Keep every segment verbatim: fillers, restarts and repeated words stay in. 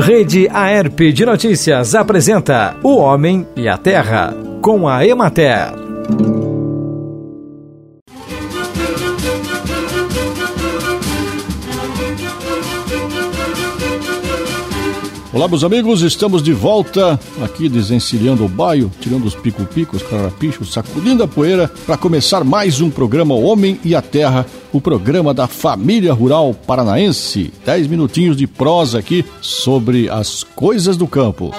Rede Aerp de Notícias apresenta O Homem e a Terra, com a Emater. Olá, meus amigos, estamos de volta aqui desencilhando o baio, tirando os pico-picos, carrapichos, sacudindo a poeira, para começar mais um programa O Homem e a Terra, o programa da família rural paranaense. Dez minutinhos de prosa aqui sobre as coisas do campo.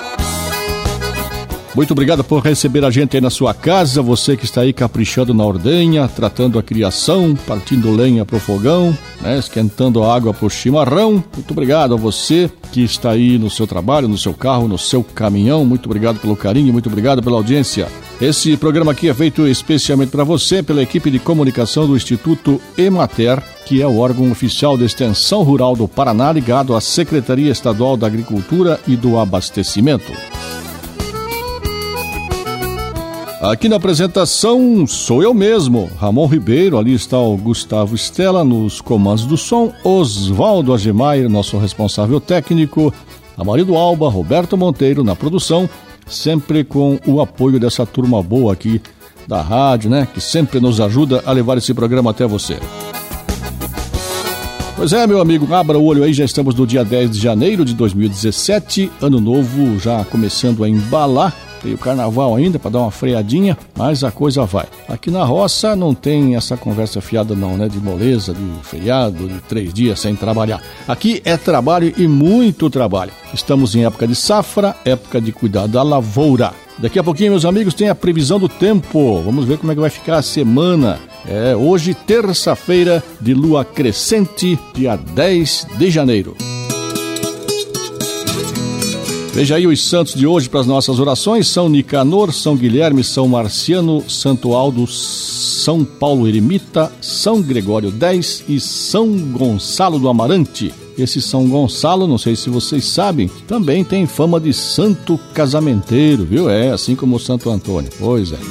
Muito obrigado por receber a gente aí na sua casa, você que está aí caprichando na ordenha, tratando a criação, partindo lenha pro fogão, né, esquentando a água pro chimarrão. Muito obrigado a você que está aí no seu trabalho, no seu carro, no seu caminhão. Muito obrigado pelo carinho, muito obrigado pela audiência. Esse programa aqui é feito especialmente para você, pela equipe de comunicação do Instituto Emater, que é o órgão oficial de extensão rural do Paraná, ligado à Secretaria Estadual da Agricultura e do Abastecimento. Aqui na apresentação sou eu mesmo, Ramon Ribeiro, ali está o Gustavo Stella nos comandos do som, Oswaldo Agemair, nosso responsável técnico, Amarildo Alba, Roberto Monteiro na produção, sempre com o apoio dessa turma boa aqui da rádio, né, que sempre nos ajuda a levar esse programa até você. Pois é, meu amigo, abra o olho aí, já estamos no dia dez de janeiro de dois mil e dezessete, ano novo já começando a embalar. Tem o carnaval ainda para dar uma freadinha, mas a coisa vai. Aqui na roça não tem essa conversa fiada não, né? De moleza, de feriado, de três dias sem trabalhar. Aqui é trabalho e muito trabalho. Estamos em época de safra, época de cuidar da lavoura. Daqui a pouquinho, meus amigos, tem a previsão do tempo. Vamos ver como é que vai ficar a semana. É hoje, terça-feira, de lua crescente, dia dez de janeiro. Veja aí os santos de hoje para as nossas orações: São Nicanor, São Guilherme, São Marciano, Santo Aldo, São Paulo Eremita, São Gregório X e São Gonçalo do Amarante. Esse São Gonçalo, não sei se vocês sabem, também tem fama de santo casamenteiro, viu? É, assim como o Santo Antônio. Pois é.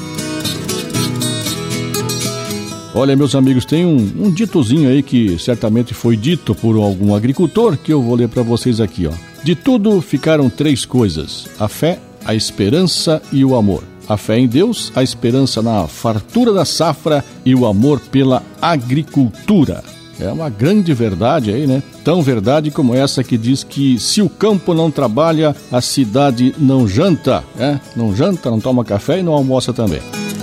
Olha, meus amigos, tem um, um ditozinho aí que certamente foi dito por algum agricultor, que eu vou ler para vocês aqui, ó. De tudo ficaram três coisas: a fé, a esperança e o amor. A fé em Deus, a esperança na fartura da safra e o amor pela agricultura. É uma grande verdade aí, né? Tão verdade como essa que diz que se o campo não trabalha, a cidade não janta, né? Não janta, não toma café e não almoça também.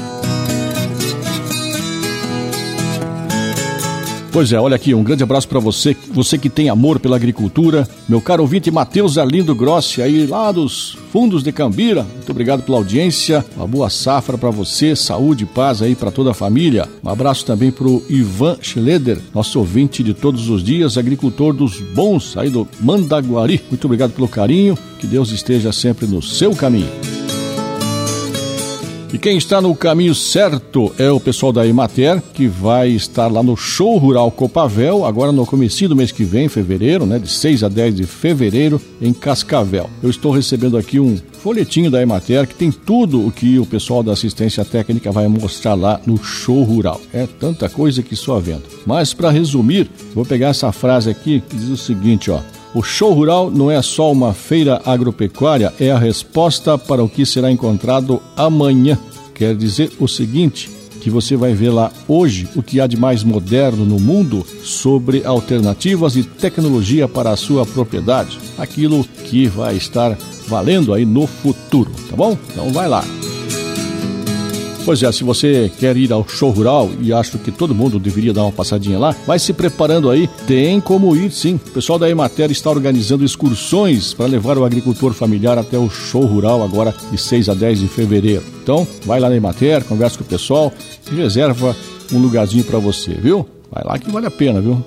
Pois é, olha aqui, um grande abraço para você, você que tem amor pela agricultura. Meu caro ouvinte Matheus Arlindo Grossi, aí lá dos fundos de Cambira. Muito obrigado pela audiência, uma boa safra para você, saúde e paz aí para toda a família. Um abraço também pro Ivan Schleder, nosso ouvinte de todos os dias, agricultor dos bons aí do Mandaguari. Muito obrigado pelo carinho, que Deus esteja sempre no seu caminho. E quem está no caminho certo é o pessoal da Emater, que vai estar lá no Show Rural Copavel, agora no comecinho do mês que vem, fevereiro, né, de seis a dez de fevereiro, em Cascavel. Eu estou recebendo aqui um folhetinho da Emater, que tem tudo o que o pessoal da assistência técnica vai mostrar lá no Show Rural. É tanta coisa que só vendo. Mas, para resumir, vou pegar essa frase aqui, que diz o seguinte, ó. O Show Rural não é só uma feira agropecuária, é a resposta para o que será encontrado amanhã. Quer dizer o seguinte, que você vai ver lá hoje o que há de mais moderno no mundo sobre alternativas e tecnologia para a sua propriedade. Aquilo que vai estar valendo aí no futuro, tá bom? Então vai lá. Pois é, se você quer ir ao Show Rural e acho que todo mundo deveria dar uma passadinha lá, vai se preparando aí, tem como ir sim. O pessoal da Emater está organizando excursões para levar o agricultor familiar até o Show Rural agora de seis a dez de fevereiro. Então, vai lá na Emater, conversa com o pessoal e reserva um lugarzinho para você, viu? Vai lá que vale a pena, viu?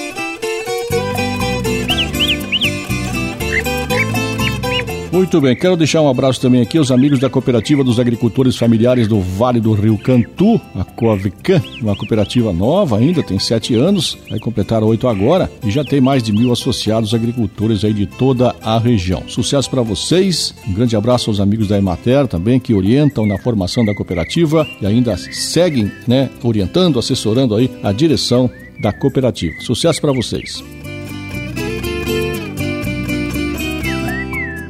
Muito bem, quero deixar um abraço também aqui aos amigos da Cooperativa dos Agricultores Familiares do Vale do Rio Cantu, a Coavicam, uma cooperativa nova ainda, tem sete anos, vai completar oito agora e já tem mais de mil associados agricultores aí de toda a região. Sucesso para vocês, um grande abraço aos amigos da Emater também, que orientam na formação da cooperativa e ainda seguem, né, orientando, assessorando aí a direção da cooperativa. Sucesso para vocês.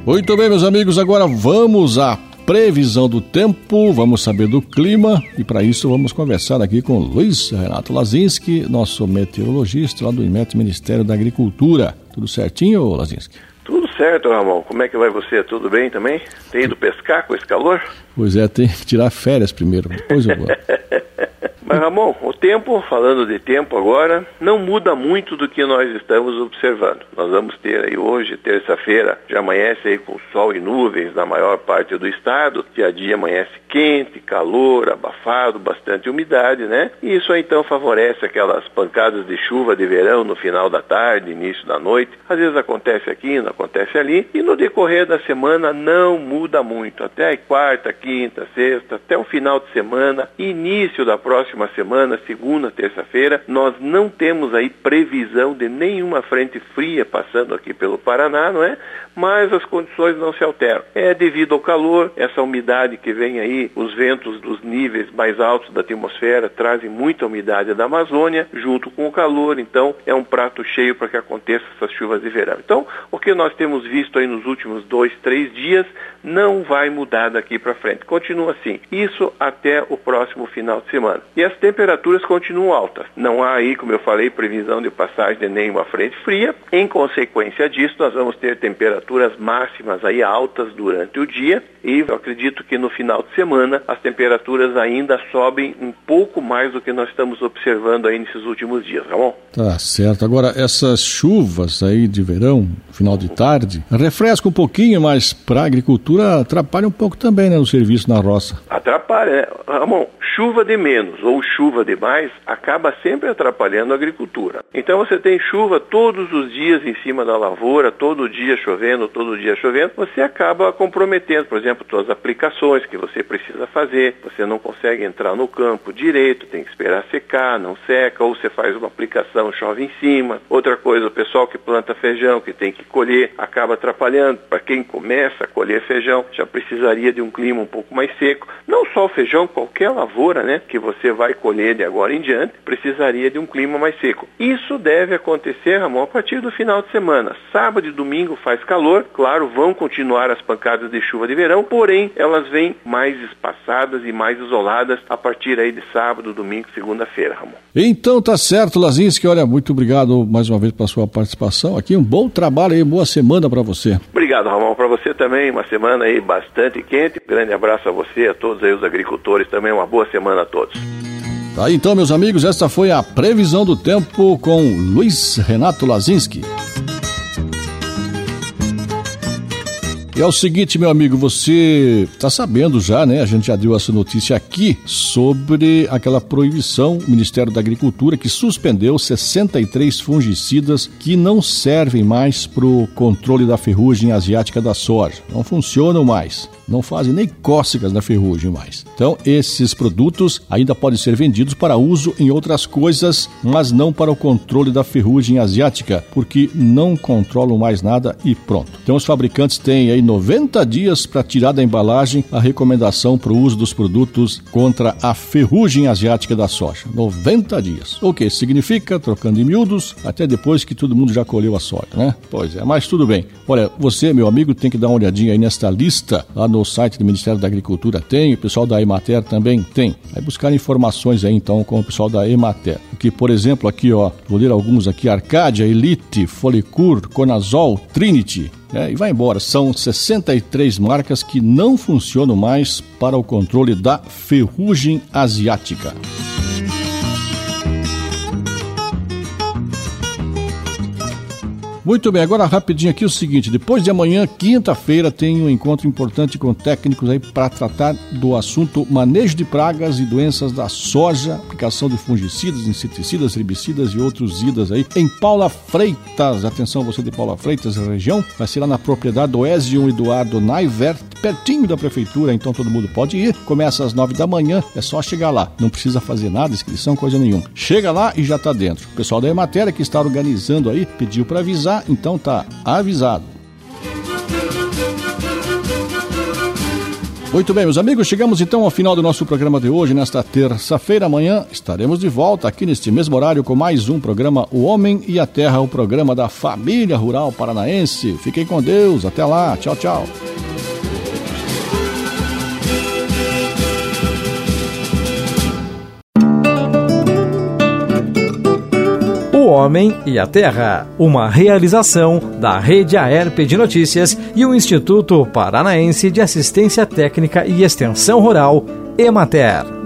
Muito bem, meus amigos, agora vamos à previsão do tempo, vamos saber do clima e para isso vamos conversar aqui com Luiz Renato Lazinski, nosso meteorologista lá do I M E T, Ministério da Agricultura. Tudo certinho, Lazinski? Tudo certo, Ramon. Como é que vai você? Tudo bem também? Tem ido pescar com esse calor? Pois é, tem que tirar férias primeiro, depois eu vou. Mas, Ramon, o tempo, falando de tempo agora, não muda muito do que nós estamos observando. Nós vamos ter aí hoje, terça-feira, já amanhece aí com sol e nuvens na maior parte do estado. Dia a dia amanhece quente, calor, abafado, bastante umidade, né? E isso aí, então, favorece aquelas pancadas de chuva de verão no final da tarde, início da noite. Às vezes acontece aqui, não acontece ali. E no decorrer da semana não muda muito. Até quarta, quinta, sexta, até o final de semana, início da próxima semana, segunda, terça-feira, nós não temos aí previsão de nenhuma frente fria passando aqui pelo Paraná, não é? Mas as condições não se alteram. É devido ao calor, essa umidade que vem aí, os ventos dos níveis mais altos da atmosfera trazem muita umidade da Amazônia, junto com o calor, então é um prato cheio para que aconteça essas chuvas de verão. Então, o que nós temos visto aí nos últimos dois, três dias, não vai mudar daqui para frente. Continua assim. Isso até o próximo final de semana. E as temperaturas continuam altas. Não há aí, como eu falei, previsão de passagem de nenhuma frente fria. Em consequência disso, nós vamos ter temperaturas máximas aí altas durante o dia e eu acredito que no final de semana as temperaturas ainda sobem um pouco mais do que nós estamos observando aí nesses últimos dias, tá bom? Tá certo. Agora, essas chuvas aí de verão, final de tarde, refresca um pouquinho, mas para a agricultura atrapalha um pouco também, né, no serviço na roça. Atrapalha, né? Ramon, chuva de menos ou chuva de mais acaba sempre atrapalhando a agricultura. Então você tem chuva todos os dias em cima da lavoura, todo dia chovendo, todo dia chovendo, você acaba comprometendo, por exemplo, suas aplicações que você precisa fazer, você não consegue entrar no campo direito, tem que esperar secar, não seca, ou você faz uma aplicação, chove em cima. Outra coisa, o pessoal que planta feijão, que tem que colher, acaba atrapalhando. Para quem começa a colher feijão, já precisaria de um clima um pouco mais seco. Não só o feijão, qualquer lavoura, né, que você vai colher de agora em diante, precisaria de um clima mais seco. Isso deve acontecer, Ramon, a partir do final de semana. Sábado e domingo faz calor, claro, vão continuar as pancadas de chuva de verão, porém, elas vêm mais espaçadas e mais isoladas a partir aí de sábado, domingo, segunda-feira, Ramon. Então tá certo, Lazinski, olha, muito obrigado mais uma vez pela sua participação aqui, um bom trabalho aí, boa semana para você. Obrigado, Ramon, para você também, uma semana aí bastante quente, grande abraço a você, a todos aí os agricultores também, uma boa semana a todos. Tá aí então, meus amigos, esta foi a previsão do tempo com Luiz Renato Lazinski. E é o seguinte, meu amigo, você está sabendo já, né? A gente já deu essa notícia aqui sobre aquela proibição, o Ministério da Agricultura, que suspendeu sessenta e três fungicidas que não servem mais para o controle da ferrugem asiática da soja. Não funcionam mais. Não fazem nem cócegas na ferrugem mais. Então, esses produtos ainda podem ser vendidos para uso em outras coisas, mas não para o controle da ferrugem asiática, porque não controlam mais nada e pronto. Então, os fabricantes têm aí noventa dias para tirar da embalagem a recomendação para o uso dos produtos contra a ferrugem asiática da soja. noventa dias. O que significa, trocando em miúdos, até depois que todo mundo já colheu a soja, né? Pois é, mas tudo bem. Olha, você, meu amigo, tem que dar uma olhadinha aí nesta lista lá no site do Ministério da Agricultura tem, o pessoal da Emater também tem. Vai buscar informações aí então com o pessoal da Emater. Que, por exemplo, aqui ó, vou ler alguns aqui, Arcadia, Elite, Folicur, Conazol, Trinity, é, e vai embora. São sessenta e três marcas que não funcionam mais para o controle da ferrugem asiática. Muito bem, agora rapidinho aqui o seguinte, depois de amanhã, quinta-feira, tem um encontro importante com técnicos aí para tratar do assunto manejo de pragas e doenças da soja, aplicação de fungicidas, inseticidas, herbicidas e outros idas aí em Paula Freitas. Atenção você de Paula Freitas, região, vai ser lá na propriedade do Ezio Eduardo Naivert, pertinho da prefeitura, então todo mundo pode ir. Começa às nove da manhã, é só chegar lá, não precisa fazer nada, inscrição, coisa nenhuma. Chega lá e já está dentro. O pessoal da Emater que está organizando aí, pediu para avisar, então tá avisado. Muito bem, meus amigos, chegamos então ao final do nosso programa de hoje, nesta terça-feira. Amanhã estaremos de volta aqui neste mesmo horário com mais um programa O Homem e a Terra, o programa da família rural paranaense. Fiquem com Deus, até lá, tchau, tchau. O Homem e a Terra, uma realização da Rede Aerp de Notícias e o Instituto Paranaense de Assistência Técnica e Extensão Rural, Emater.